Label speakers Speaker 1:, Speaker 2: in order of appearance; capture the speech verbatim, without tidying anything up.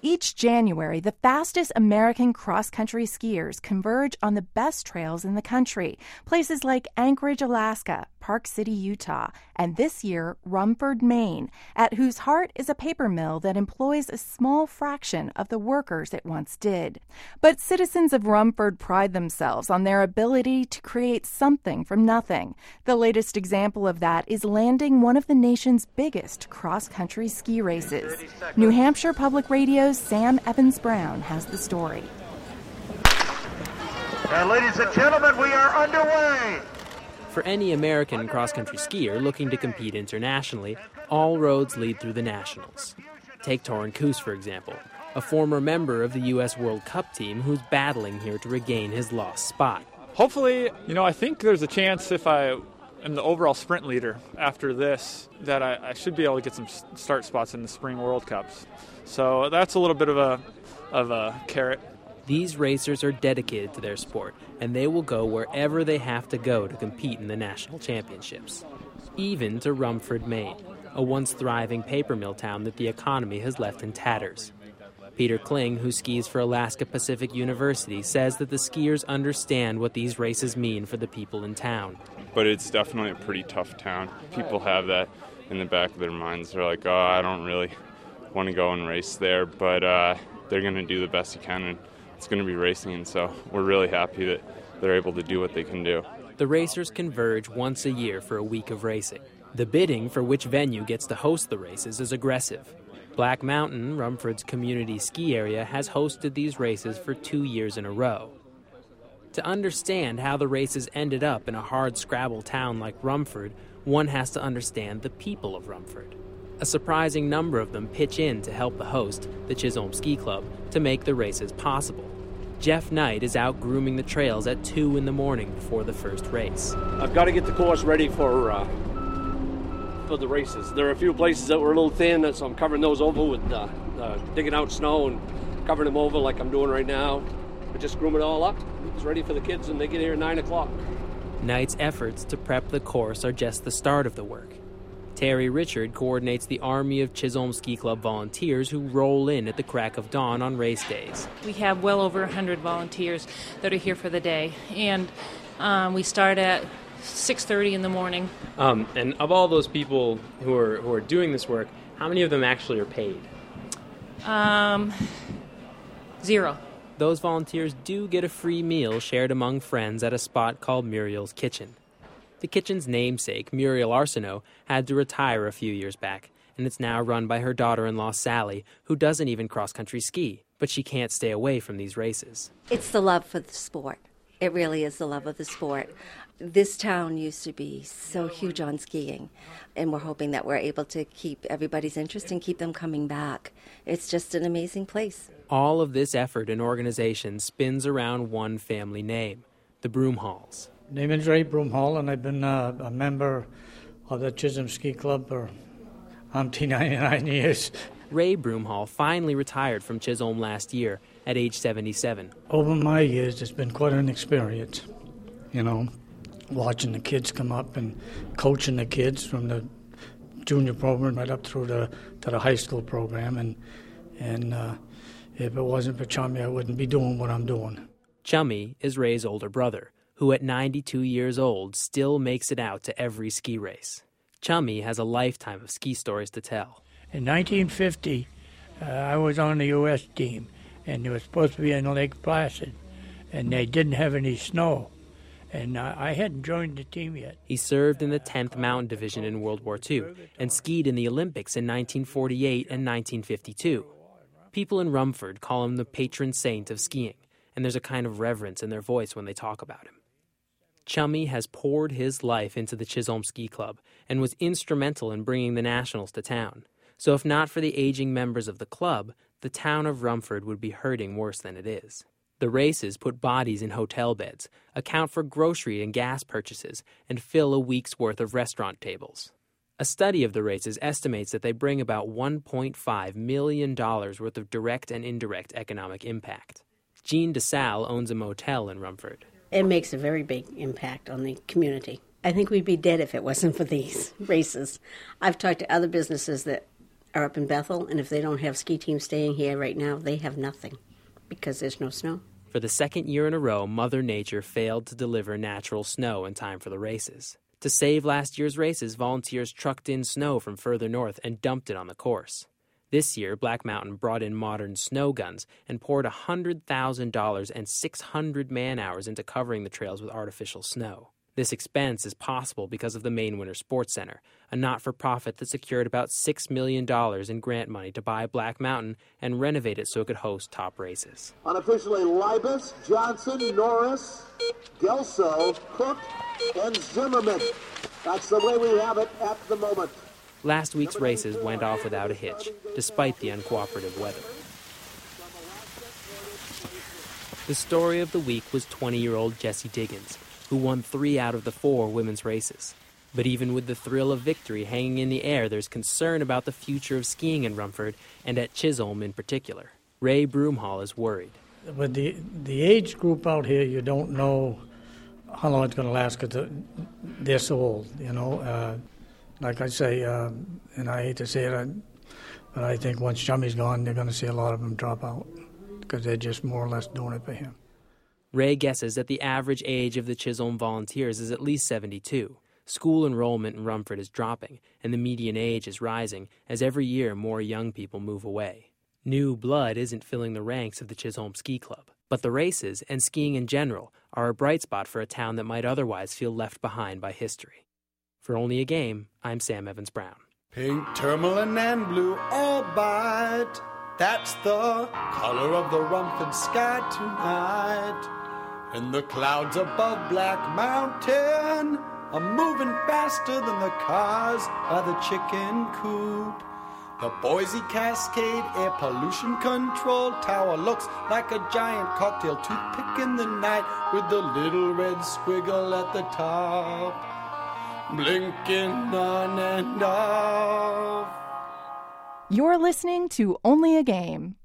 Speaker 1: Each January, the fastest American cross-country skiers converge on the best trails in the country, places like Anchorage, Alaska, Park City, Utah, and this year, Rumford, Maine, at whose heart is a paper mill that employs a small fraction of the workers it once did. But citizens of Rumford pride themselves on their ability to create something from nothing. The latest example of that is landing one of the nation's biggest cross-country ski races. New Hampshire Public Radio's Sam Evans-Brown has the story.
Speaker 2: And ladies and gentlemen, we are underway.
Speaker 3: For any American cross-country skier looking to compete internationally, all roads lead through the Nationals. Take Torin Koos, for example, a former member of the U S World Cup team who's battling here to regain his lost spot.
Speaker 4: Hopefully, you know, I think there's a chance if I am the overall sprint leader after this that I, I should be able to get some start spots in the Spring World Cups. So that's a little bit of a of a carrot.
Speaker 3: These racers are dedicated to their sport, and they will go wherever they have to go to compete in the national championships. Even to Rumford, Maine, a once thriving paper mill town that the economy has left in tatters. Peter Kling, who skis for Alaska Pacific University, says that the skiers understand what these races mean for the people in town.
Speaker 5: But it's definitely a pretty tough town. People have that in the back of their minds. They're like, oh, I don't really want to go and race there, but uh, they're going to do the best they can, and it's going to be racing, and so we're really happy that they're able to do what they can do.
Speaker 3: The racers converge once a year for a week of racing. The bidding for which venue gets to host the races is aggressive. Black Mountain, Rumford's community ski area, has hosted these races for two years in a row. To understand how the races ended up in a hard-scrabble town like Rumford, one has to understand the people of Rumford. A surprising number of them pitch in to help the host, the Chisholm Ski Club, to make the races possible. Jeff Knight is out grooming the trails at two in the morning before the first race.
Speaker 6: I've got to get the course ready for uh, for the races. There are a few places that were a little thin, so I'm covering those over with uh, uh, digging out snow and covering them over like I'm doing right now. But just groom it all up. It's ready for the kids, and they get here at nine o'clock.
Speaker 3: Knight's efforts to prep the course are just the start of the work. Terry Richard coordinates the army of Chisholm Ski Club volunteers who roll in at the crack of dawn on race days.
Speaker 7: We have well over one hundred volunteers that are here for the day, and um, we start at six thirty in the morning.
Speaker 3: Um, and of all those people who are who are doing this work, how many of them actually are paid?
Speaker 7: Um, zero.
Speaker 3: Those volunteers do get a free meal shared among friends at a spot called Muriel's Kitchen. The kitchen's namesake, Muriel Arsenault, had to retire a few years back, and it's now run by her daughter-in-law, Sally, who doesn't even cross-country ski, but she can't stay away from these races.
Speaker 8: It's the love for the sport. It really is the love of the sport. This town used to be so huge on skiing, and we're hoping that we're able to keep everybody's interest and keep them coming back. It's just an amazing place.
Speaker 3: All of this effort and organization spins around one family name, the Broomhalls.
Speaker 9: Name is Ray Broomhall, and I've been uh, a member of the Chisholm Ski Club for umpteen ninety-nine years.
Speaker 3: Ray Broomhall finally retired from Chisholm last year at age seventy-seven.
Speaker 9: Over my years, it's been quite an experience, you know, watching the kids come up and coaching the kids from the junior program right up through the, to the high school program. And, and uh, if it wasn't for Chummy, I wouldn't be doing what I'm doing.
Speaker 3: Chummy is Ray's older brother, who at ninety-two years old still makes it out to every ski race. Chummy has a lifetime of ski stories to tell.
Speaker 10: In nineteen fifty, uh, I was on the U S team, and it was supposed to be in Lake Placid, and they didn't have any snow, and uh, I hadn't joined the team yet.
Speaker 3: He served in the tenth Mountain Division in World War Two and skied in the Olympics in nineteen forty-eight and nineteen fifty-two. People in Rumford call him the patron saint of skiing, and there's a kind of reverence in their voice when they talk about him. Chummy has poured his life into the Chisholm Ski Club and was instrumental in bringing the Nationals to town. So if not for the aging members of the club, the town of Rumford would be hurting worse than it is. The races put bodies in hotel beds, account for grocery and gas purchases, and fill a week's worth of restaurant tables. A study of the races estimates that they bring about one point five million dollars worth of direct and indirect economic impact. Jean DeSalle owns a motel in Rumford.
Speaker 11: It makes a very big impact on the community. I think we'd be dead if it wasn't for these races. I've talked to other businesses that are up in Bethel, and if they don't have ski teams staying here right now, they have nothing because there's no snow.
Speaker 3: For the second year in a row, Mother Nature failed to deliver natural snow in time for the races. To save last year's races, volunteers trucked in snow from further north and dumped it on the course. This year, Black Mountain brought in modern snow guns and poured one hundred thousand dollars and six hundred man-hours into covering the trails with artificial snow. This expense is possible because of the Maine Winter Sports Center, a not-for-profit that secured about six million dollars in grant money to buy Black Mountain and renovate it so it could host top races.
Speaker 2: Unofficially, Libus, Johnson, Norris, Gelso, Cook, and Zimmerman. That's the way we have it at the moment.
Speaker 3: Last week's races went off without a hitch, despite the uncooperative weather. The story of the week was twenty-year-old Jessie Diggins, who won three out of the four women's races. But even with the thrill of victory hanging in the air, there's concern about the future of skiing in Rumford, and at Chisholm in particular. Ray Broomhall is worried.
Speaker 9: With the, the age group out here, you don't know how long it's going to last because they're so old, you know. Uh, like I say, uh, and I hate to say it, but I think once Chummy's gone, they're going to see a lot of them drop out because they're just more or less doing it for him.
Speaker 3: Ray guesses that the average age of the Chisholm volunteers is at least seventy-two. School enrollment in Rumford is dropping, and the median age is rising as every year more young people move away. New blood isn't filling the ranks of the Chisholm Ski Club, but the races, and skiing in general, are a bright spot for a town that might otherwise feel left behind by history. For Only a Game, I'm Sam Evans-Brown.
Speaker 12: Pink, tourmaline, and blue all bite. That's the color of the Rumford sky tonight. And the clouds above Black Mountain are moving faster than the cars by the chicken coop. The Boise Cascade Air Pollution Control Tower looks like a giant cocktail toothpick in the night with the little red squiggle at the top, blinking on and off.
Speaker 1: You're listening to Only a Game.